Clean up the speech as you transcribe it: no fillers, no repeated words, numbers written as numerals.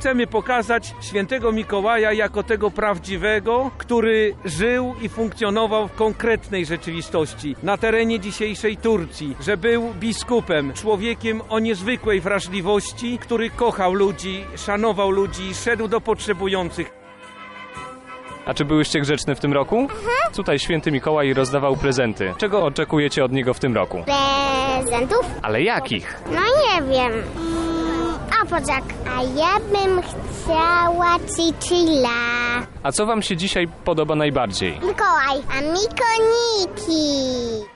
chcemy pokazać świętego Mikołaja jako tego prawdziwego, który żył i funkcjonował w konkretnej rzeczywistości na terenie dzisiejszej Turcji, że był biskupem, człowiekiem o niezwykłej wrażliwości, który kochał ludzi, szanował ludzi, szedł do potrzebujących. A czy byłyście grzeczne w tym roku? Tutaj święty Mikołaj rozdawał prezenty. Czego oczekujecie od niego w tym roku? Prezentów? Ale jakich? No nie wiem. A poczek. A ja bym chciała chichilla. A co wam się dzisiaj podoba najbardziej? Mikołaj, a Mikoniki.